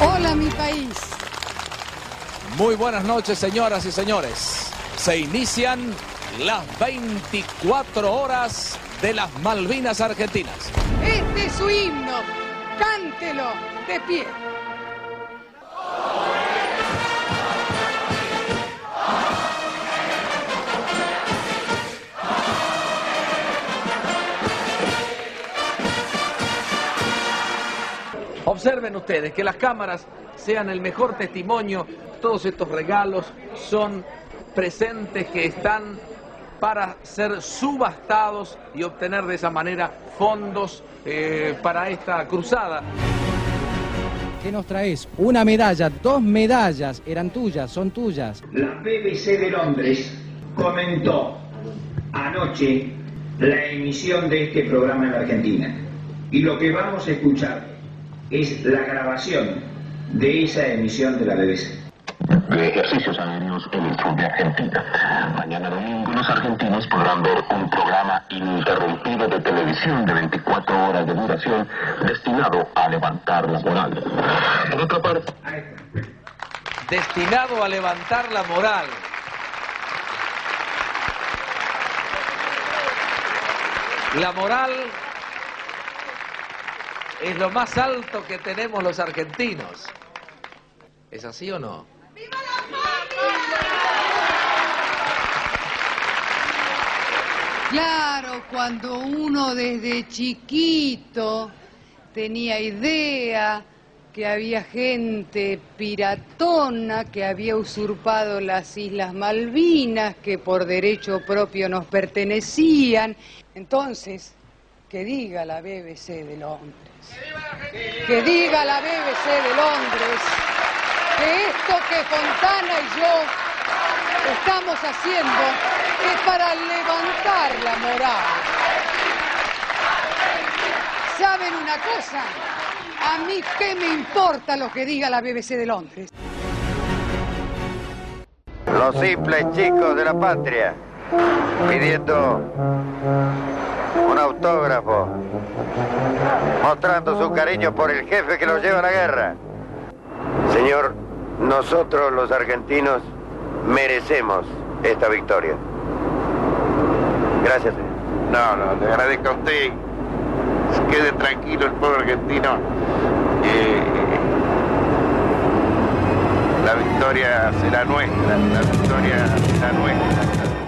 Hola, mi país. Muy buenas noches, señoras y señores. Se inician las 24 horas de las Malvinas Argentinas. Este es su himno. Cántelo de pie. Observen ustedes que las cámaras sean el mejor testimonio. Todos estos regalos son presentes que están para ser subastados y obtener de esa manera fondos para esta cruzada. ¿Qué nos traes? Una medalla, 2 medallas, eran tuyas, son tuyas. La BBC de Londres comentó anoche la emisión de este programa en la Argentina. Y lo que vamos a escuchar es la grabación de esa emisión de la BBC. De ejercicios aéreos en el sur de Argentina. Mañana domingo los argentinos podrán ver un programa ininterrumpido de televisión de 24 horas de duración destinado a levantar la moral. Por otra parte... Destinado a levantar la moral. La moral es lo más alto que tenemos los argentinos. ¿Es así o no? ¡Viva la patria! Claro, cuando uno desde chiquito tenía idea que había gente piratona que había usurpado las Islas Malvinas, que por derecho propio nos pertenecían. Entonces, que diga la BBC de Londres. Que diga la BBC de Londres que esto que Fontana y yo estamos haciendo es para levantar la moral. ¿Saben una cosa? A mí qué me importa lo que diga la BBC de Londres. Los simples chicos de la patria pidiendo un autógrafo, mostrando su cariño por el jefe que los lleva a la guerra. Señor, nosotros los argentinos merecemos esta victoria. Gracias, señor. No, le agradezco a usted. Quede tranquilo el pueblo argentino. La victoria será nuestra, la victoria será nuestra.